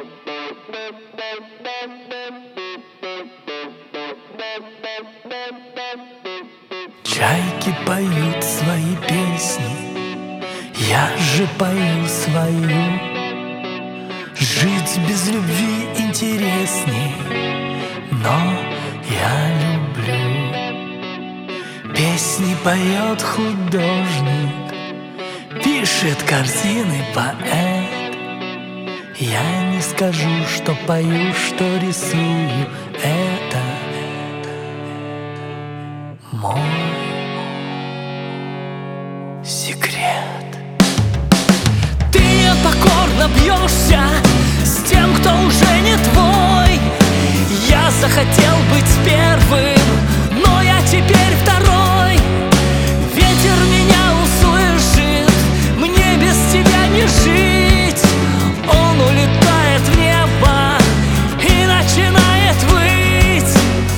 Чайки поют свои песни, я же пою свою. Жить без любви интересней, но я люблю. Песни поет художник, пишет картины поэт. Я не скажу, что пою, что рисую. Это мой секрет. Ты непокорно бьешься с тем, кто уже не твой. Я захотел быть первым, но я теперь второй. Ветер меня услышит, мне без тебя не жить. Он улетает в небо и начинает выть.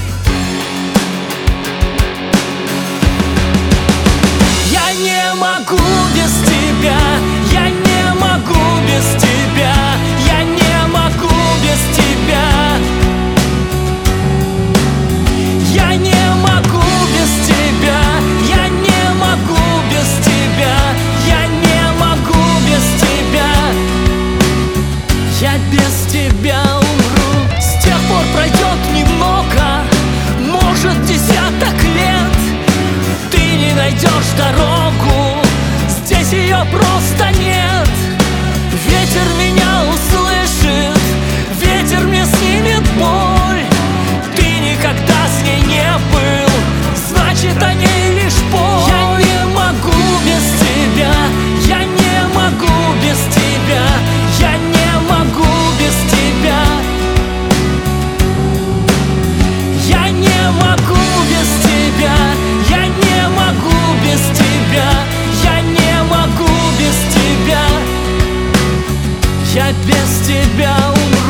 Я не могу без тебя, я не могу без тебя, я не могу без тебя. Я не могу без тебя, я не могу без тебя, я не могу без тебя. Я без тебя умру. С тех пор пройдет немного, может, десяток лет. Ты не найдешь дорогу, здесь ее просто нет. Ветер меня услышит, ветер мне снимет боль. Ты никогда с ней не был, значит, о ней лишь боль. Я не могу без тебя, я не могу без тебя, я не могу без тебя. Я не могу без тебя, я не могу без тебя, я не могу без тебя. Я без тебя умру.